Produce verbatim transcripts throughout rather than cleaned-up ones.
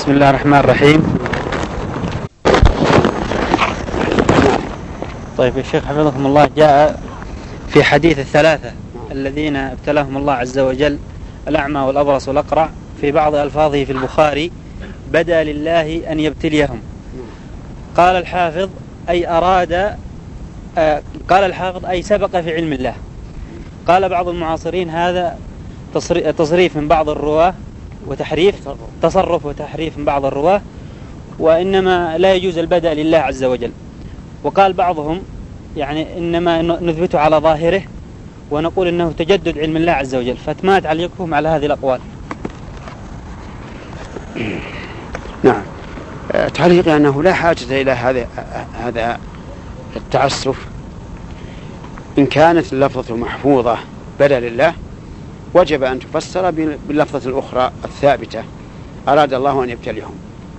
بسم الله الرحمن الرحيم. طيب يا شيخ حفظكم الله، جاء في حديث الثلاثة الذين ابتلاهم الله عز وجل، الأعمى والأبرص والأقرع، في بعض ألفاظه في البخاري: بدا لله أن يبتليهم. قال الحافظ أي أراد آه قال الحافظ أي سبق في علم الله. قال بعض المعاصرين هذا تصريف من بعض الرواة وتحريف، تصرف وتحريف من بعض الرواة، وإنما لا يجوز البدء لله عز وجل. وقال بعضهم يعني إنما نثبته على ظاهره ونقول إنه تجدد علم الله عز وجل. فما تعليقكم على هذه الأقوال؟ نعم، تعليقي أنه لا حاجة إلى هذا هذا التعسف. إن كانت اللفظة محفوظة بدل لله وجب أن تفسر باللفظة الأخرى الثابتة: أراد الله أن يبتليهم.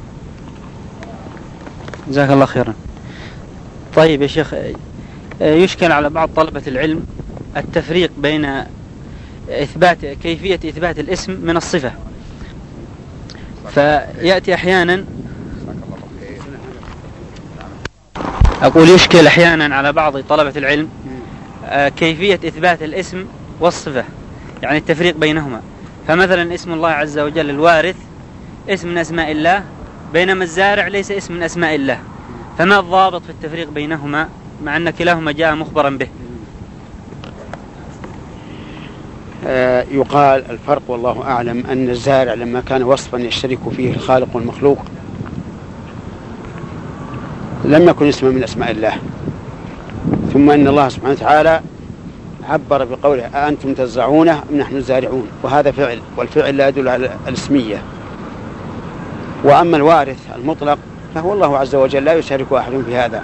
جزاك الله خيرا. طيب يا شيخ، يشكل على بعض طلبة العلم التفريق بين إثبات كيفية إثبات الاسم من الصفة. فيأتي أحيانا أقول يشكل أحيانا على بعض طلبة العلم كيفية إثبات الاسم والصفة، يعني التفريق بينهما. فمثلا اسم الله عز وجل الوارث اسم من أسماء الله، بينما الزارع ليس اسم من أسماء الله. فما الضابط في التفريق بينهما مع أن كلاهما جاء مخبرا به؟ آه يقال الفرق والله أعلم أن الزارع لما كان وصفا يشترك فيه الخالق والمخلوق لم يكن اسما من أسماء الله. ثم أن الله سبحانه وتعالى عبر بقوله: أأنتم تزرعونه أم نحن الزارعون، وهذا فعل، والفعل لا يدل على الاسمية. وأما الوارث المطلق فهو الله عز وجل لا يشارك أحد في هذا.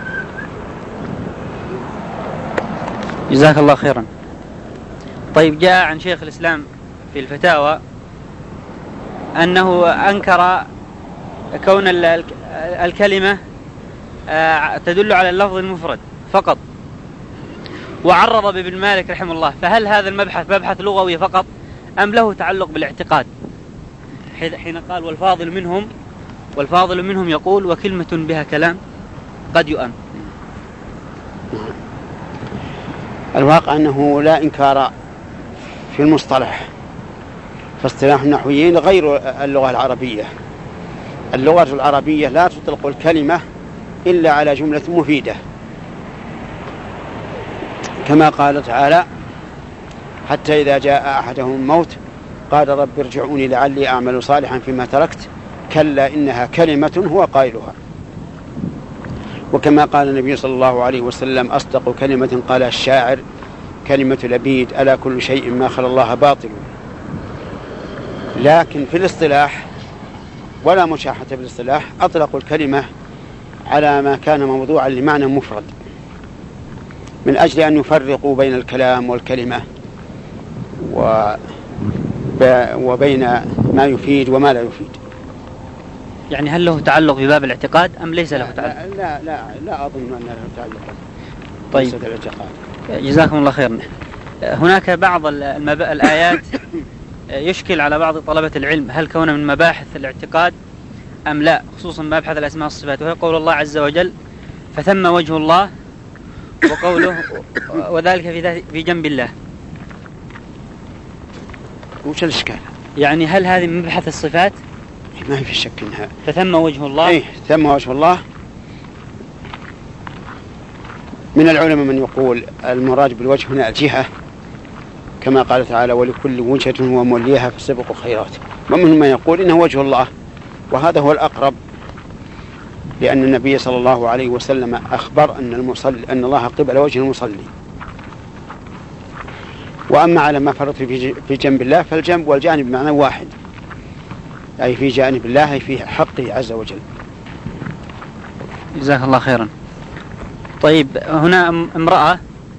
جزاك الله خيرا. طيب، جاء عن شيخ الإسلام في الفتاوى أنه أنكر كون الكلمة تدل على اللفظ المفرد فقط، وعرض بابن مالك رحمه الله. فهل هذا المبحث مبحث لغوي فقط أم له تعلق بالاعتقاد؟ حين قال والفاضل منهم والفاضل منهم يقول وكلمة بها كلام قد يؤم. الواقع أنه لا إنكار في المصطلح، فاصطلاح النحويين غير اللغة العربية. اللغة العربية لا تطلق الكلمة إلا على جملة مفيدة، كما قال تعالى: حتى إذا جاء أحدهم الموت قال رب ارجعوني لعلي أعمل صالحا فيما تركت كلا إنها كلمة هو قائلها. وكما قال النبي صلى الله عليه وسلم: أصدق كلمة قالها الشاعر كلمة لبيد ألا كل شيء ما خلا الله باطل. لكن في الاصطلاح ولا مشاحة في الاصطلاح أطلقوا الكلمة على ما كان موضوعا لمعنى مفرد، من أجل أن يفرقوا بين الكلام والكلمة وبين ما يفيد وما لا يفيد. يعني هل له تعلق بباب الاعتقاد أم ليس له تعلق؟ لا لا لا أظن أن له تعلق. طيب، جزاكم الله خيرا. هناك بعض الآيات يشكل على بعض طلبة العلم هل كون من مباحث الاعتقاد أم لا، خصوصا مبحث الأسماء والصفات، وهي قول الله عز وجل: فثم وجه الله، وقوله وذلك في, في جنب الله. وش الإشكال؟ يعني هل هذه من مبحث الصفات؟ ما في شك إنها فثم وجه الله. إيه، ثم وجه الله. من العلماء من يقول المراد بالوجه هنا الجهة، كما قال تعالى: ولكل وجهة هو موليها فاستبقوا الخيرات. ومنهم من يقول إنه وجه الله، وهذا هو الأقرب، لأن النبي صلى الله عليه وسلم أخبر أن المصلي أن الله قبل وجه المصلي. وأما على ما فرض في جنب الله فالجنب والجانب بمعنى واحد، أي في جانب الله، أي في حقه عز وجل. جزاك الله خيرا. طيب، هنا امرأة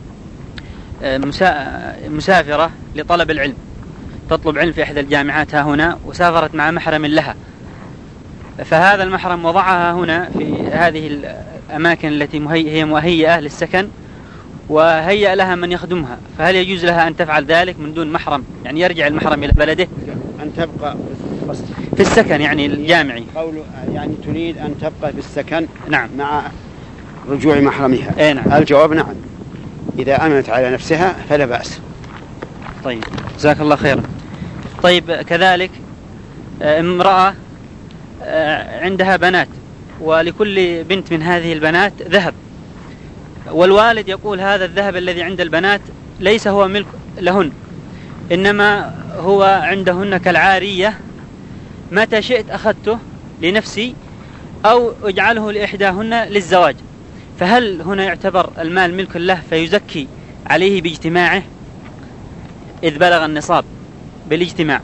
مسافرة لطلب العلم، تطلب علم في إحدى الجامعات ها هنا، وسافرت مع محرم لها، فهذا المحرم وضعها هنا في هذه الأماكن التي هي مهيئة للسكن، وهيأ لها من يخدمها. فهل يجوز لها أن تفعل ذلك من دون محرم، يعني يرجع المحرم إلى بلده؟ أن تبقى في السكن يعني الجامعي. قول يعني تريد أن تبقى في السكن نعم مع رجوع محرمها. أي نعم. الجواب نعم، إذا أمنت على نفسها فلا بأس. طيب جزاك الله خيرا. طيب كذلك امرأة عندها بنات، ولكل بنت من هذه البنات ذهب، والوالد يقول هذا الذهب الذي عند البنات ليس هو ملك لهن، إنما هو عندهن كالعارية، متى شئت أخذته لنفسي أو اجعله لإحداهن للزواج. فهل هنا يعتبر المال ملك له فيزكي عليه باجتماعه إذ بلغ النصاب بالاجتماع؟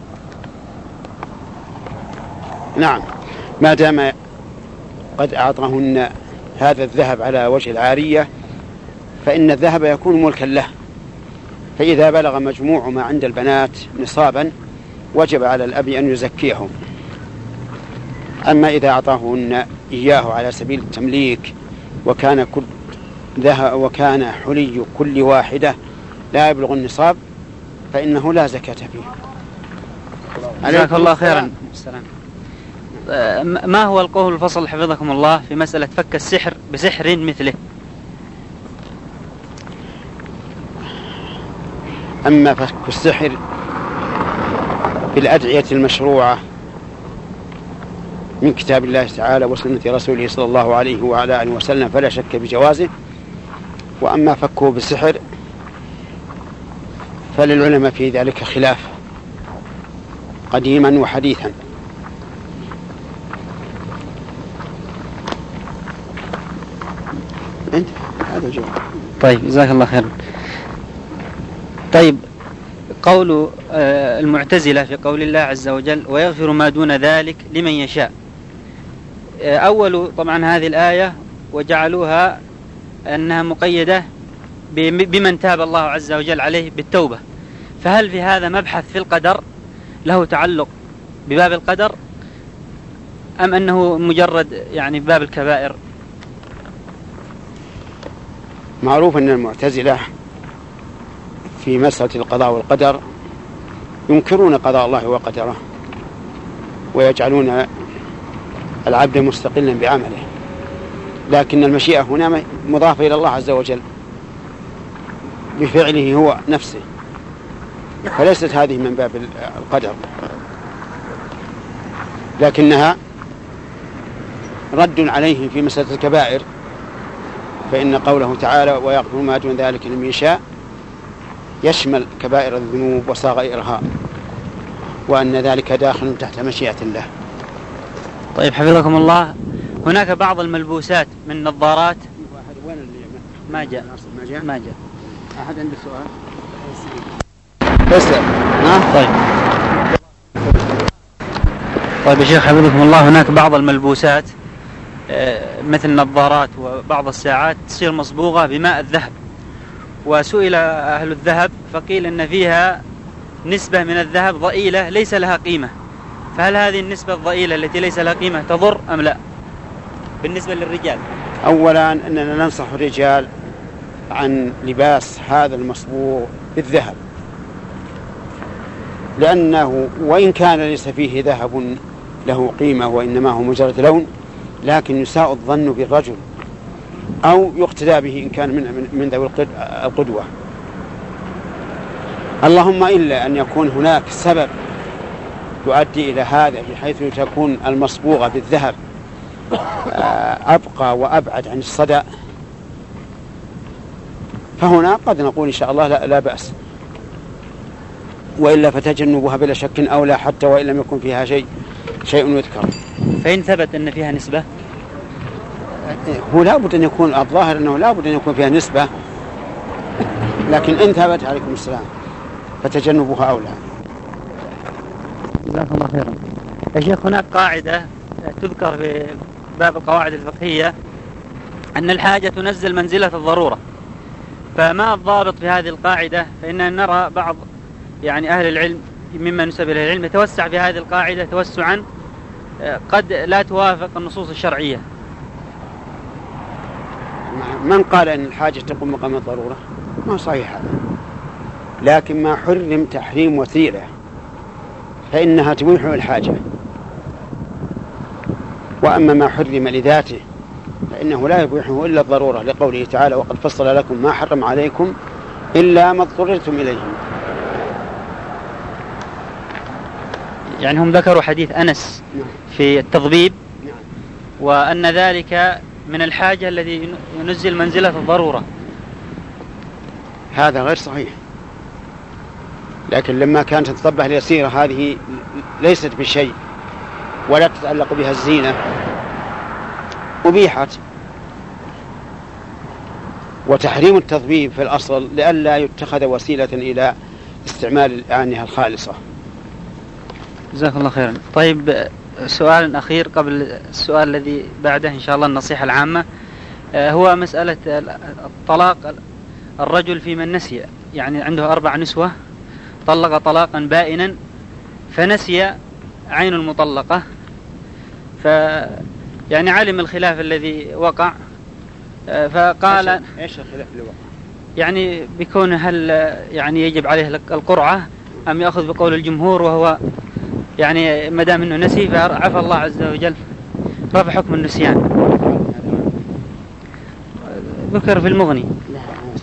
نعم، ما دام قد أعطاهن هذا الذهب على وجه العارية فإن الذهب يكون ملكا له، فإذا بلغ مجموع ما عند البنات نصابا وجب على الأب أن يزكيهم. أما إذا أعطاهن إياه على سبيل التمليك وكان كل ذهب وكان حلي كل واحدة لا يبلغ النصاب فإنه لا زكاة فيه. جزاك الله خيرا. السلام. ما هو القول الفصل حفظكم الله في مسألة فك السحر بسحر مثله؟ أما فك السحر بالأدعية المشروعة من كتاب الله تعالى وسنة رسوله صلى الله عليه وعلى آله وسلم فلا شك بجوازه، وأما فكه بالسحر فللعلماء في ذلك خلاف قديما وحديثا. انت هذا الجواب. طيب جزاك الله خيرا. طيب قول المعتزلة في قول الله عز وجل ويغفر ما دون ذلك لمن يشاء، أول طبعا هذه الآية وجعلوها أنها مقيدة بمن تاب الله عز وجل عليه بالتوبة، فهل في هذا مبحث في القدر له تعلق بباب القدر أم أنه مجرد يعني باب الكبائر؟ معروف أن المعتزلة في مسألة القضاء والقدر ينكرون قضاء الله وقدره ويجعلون العبد مستقلا بعمله، لكن المشيئة هنا مضافة إلى الله عز وجل بفعله هو نفسه، فليست هذه من باب القدر، لكنها رد عليه في مسألة الكبائر، فإن قوله تعالى ويغفر ما دون ذلك لمن يشاء يشمل كبائر الذنوب وصغائرها، وأن ذلك داخل تحت مشيئة الله. طيب حفظكم الله، هناك بعض الملبوسات من نظارات. ما جاء ما جاء ما جاء أحد عنده سؤال؟ بس ها طيب طيب يا شيخ حفظكم الله، هناك بعض الملبوسات مثل النظارات وبعض الساعات تصير مصبوغة بماء الذهب، وسئل أهل الذهب فقيل أن فيها نسبة من الذهب ضئيلة ليس لها قيمة، فهل هذه النسبة الضئيلة التي ليس لها قيمة تضر أم لا بالنسبة للرجال؟ أولا أننا ننصح الرجال عن لباس هذا المصبوغ بالذهب، لأنه وإن كان ليس فيه ذهب له قيمة وإنما هو مجرد لون، لكن يساء الظن بالرجل أو يقتدى به إن كان من من ذوي القدوة، اللهم إلا أن يكون هناك سبب يؤدي إلى هذا بحيث تكون المصبوغة بالذهب أبقى وأبعد عن الصدى، فهنا قد نقول إن شاء الله لا, لا بأس، وإلا فتجنبها بلا شك أولى حتى وإن لم يكن فيها شيء شيء يذكر. فإن ثبت أن فيها نسبة، هو لا بد أن يكون الظاهر أنه لا بد أن يكون فيها نسبة، لكن إن ثبت عليكم السلام فتجنبها أولى. جزاكم الله خيرا. يا شيخ هناك قاعدة تذكر في باب القواعد الفقهية أن الحاجة تنزل منزلة الضرورة، فما الضابط في هذه القاعدة؟ فإننا نرى بعض يعني أهل العلم ممن نسب إليه العلم يتوسع في هذه القاعدة توسعا قد لا توافق النصوص الشرعية. من قال أن الحاجة تقوم مقام الضرورة؟ ما صحيح هذا، لكن ما حرم تحريم وثيلة فإنها تبيح الحاجة، وأما ما حرم لذاته فإنه لا يبيحه إلا الضرورة، لقوله تعالى وقد فصل لكم ما حرم عليكم إلا ما اضطررتم إليه. يعني هم ذكروا حديث أنس في التضبيب وأن ذلك من الحاجة الذي ينزل منزلة الضرورة. هذا غير صحيح، لكن لما كانت الضبة اليسيرة هذه ليست بشيء ولا تتعلق بها الزينة أبيحت. وتحريم التضبيب في الأصل لئلا يتخذ وسيلة إلى استعمال الآنية الخالصة. جزاك الله خيرا. طيب سؤال أخير قبل السؤال الذي بعده إن شاء الله النصيحة العامة، هو مسألة الطلاق الرجل في من نسي، يعني عنده أربع نسوة طلق طلاقا بائنا فنسي عين المطلقة، ف يعني علم الخلاف الذي وقع فقال إيش الخلاف اللي وقع؟ يعني بيكون هل يعني يجب عليه القرعة أم يأخذ بقول الجمهور، وهو يعني ما دام انه نسي فعفى الله عز وجل رفع حكم النسيان. ذكر في المغني. لا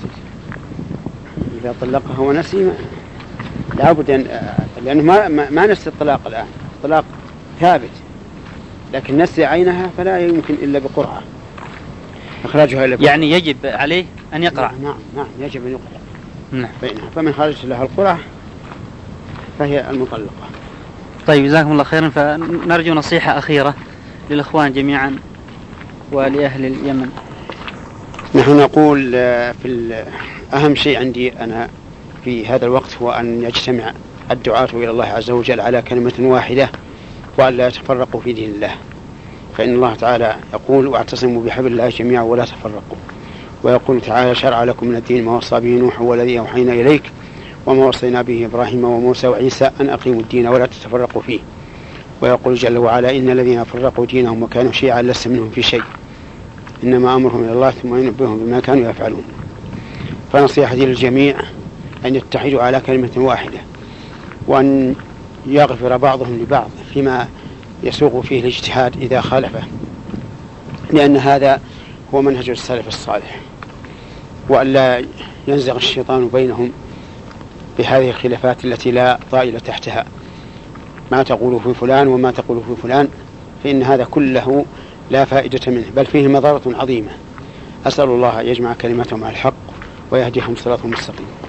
إذا طلقها ونسي لابد أن، لأنه ما ما نسي الطلاق الآن، الطلاق ثابت، لكن نسي عينها فلا يمكن إلا بقرعة إخراجها إلى. يعني يجب عليه أن يقرأ. نعم نعم يجب أن يقرأ. نعم. فمن خرج لها القرعة فهي المطلقة. طيب جزاكم الله خيرا. فنرجو نصيحة أخيرة للإخوان جميعا ولأهل اليمن. نحن نقول في أهم شيء عندي أنا في هذا الوقت هو أن يجتمع الدعاة إلى الله عز وجل على كلمة واحدة وأن لا يتفرقوا في دين الله، فإن الله تعالى يقول واعتصموا بحبل الله جميعا ولا تفرقوا، ويقول تعالى شرع لكم من الدين ما وصى به نوح والذي أوحينا إليك وما وصينا به إبراهيم وموسى وعيسى أن أقيموا الدين ولا تتفرقوا فيه، ويقول جل وعلا إن الذين فرقوا دينهم وكانوا شيعا لست منهم في شيء إنما أمرهم إلى الله ثم ينبئهم بما كانوا يفعلون. فنصيحتي للجميع أن يتحدوا على كلمة واحدة وأن يغفر بعضهم لبعض فيما يسوق فيه الاجتهاد إذا خالفه، لأن هذا هو منهج السلف الصالح، وأن لا ينزغ الشيطان بينهم بهذه الخلافات التي لا طائل تحتها، ما تقول في فلان وما تقول في فلان، فإن هذا كله لا فائدة منه بل فيه مضرة عظيمة. أسأل الله أن يجمع كلمتهم على الحق ويهديهم صراطا مستقيما.